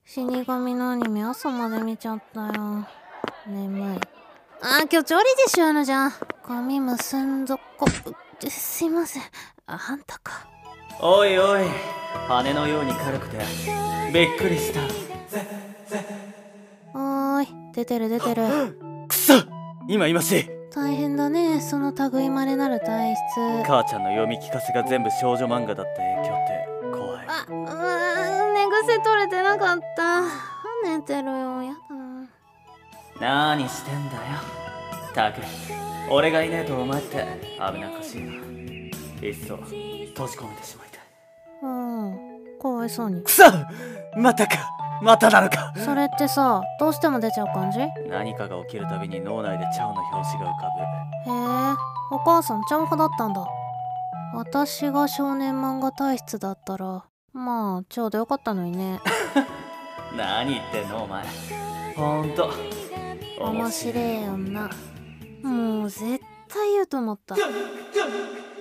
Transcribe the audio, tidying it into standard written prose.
死神のアニメ朝まで見ちゃったよ。眠い。今日調理実習あるじゃん。髪結んどこ。すいません。あんたか。 おいおい、羽のように軽くてびっくりした。 おーい、出てる。 くそ、今いましい。 大変だね、その類まれなる体質。 母ちゃんの読み聞かせが全部少女漫画だった影響って怖い。 寝癖取れてなかった。寝てるよ、やだ。 なーにしてんだよ。たく、俺がいねえとお前って危なっかしいな。いっそ閉じ込めてしまいたい。 かわいそうに。 くそ、またなのか。 それってさ、どうしても出ちゃう感じ？へ何かが起きるたびに脳内でチャオの表紙が浮かえ、お母さんちゃん派だったんだ。私が少年漫画体質だったら、まあちょうどよかったのにね。 ぶ。何言ってんのお前。ほんと面白い女。もう絶対言うと思った。